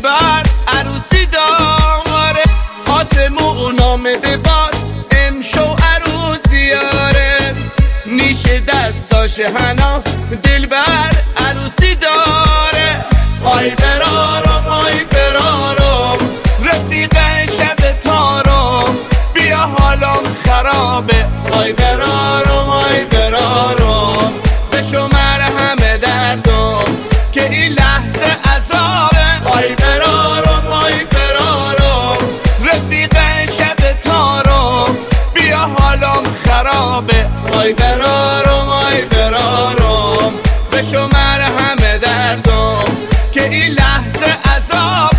دلبر عروسی داره، آسمون آمده باد امشو عروسیاره، نیشه دستاش هنا دلبر عروسی داره. آی برارم آی برارم رفیق شب تارم، بیا حالم خرابه. آی برارم آی برارم بشمر همه دردم که این لحظه عذابه. آی برارم آی برارم رفیق شب تارم، بیا حالم خرابه. آی برارم آی برارم بشمر همه دردم که این لحظه عذابه.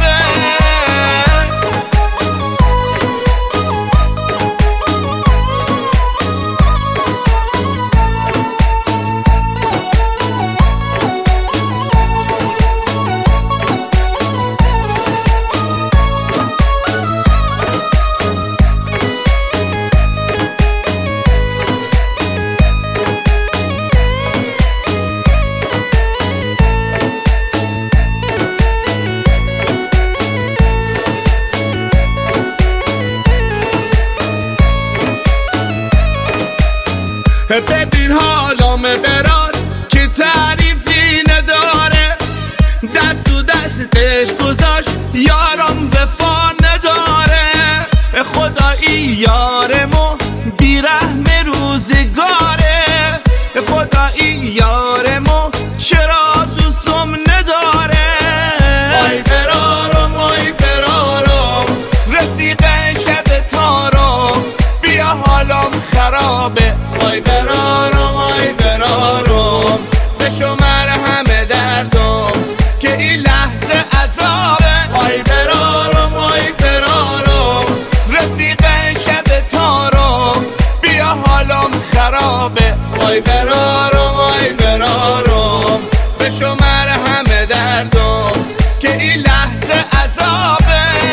ببین حالام برار که تعریفی نداره، دست تو دستش گذاشت یارم وفا نداره. خدایی یارمو بیرحم روزگاره، خدایی یارمو چرا دوستم نداره. آی برارم آی برارم رفیق شب تارم، بیا حالم خرابه. آی برارم آی برارم بشمر همه دردم که این لحظه عذابه. آی برارم آی برارم رفیق شب تارم، بیا حالم خرابه. آی برارم آی برارم بشمر همه دردم که این لحظه عذابه.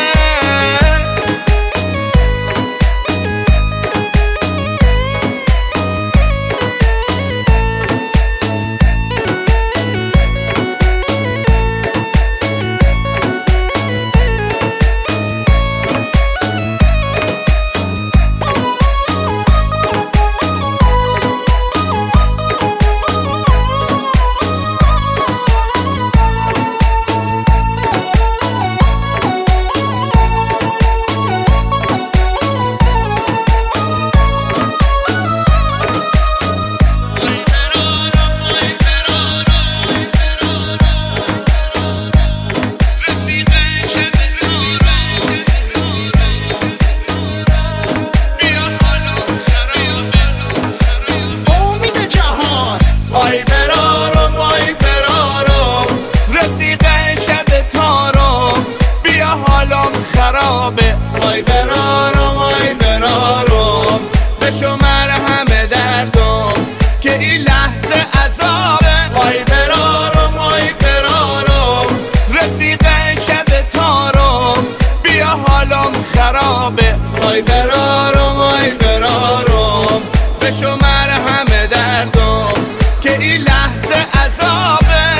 آی برارم آی برارم بشمر همه دردم که این لحظه عذابه. آی برارم آی برارم رفیق شب تارم، بیا حالم خرابه. آی برارم آی برارم بشمر همه دردم که این لحظه عذابه.